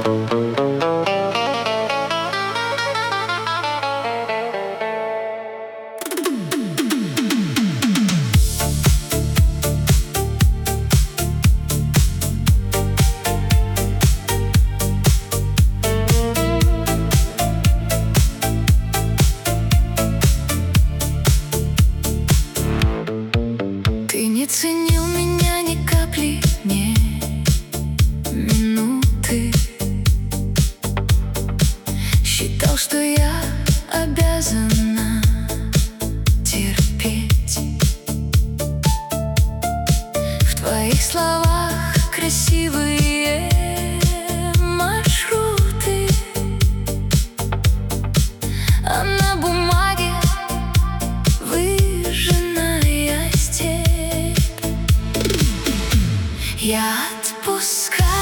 Ты не ценил меня ни капли, ни минуты. Считал, что я обязана терпеть. В твоих словах красивые маршруты, а на бумаге выжженная степь. Я отпускаю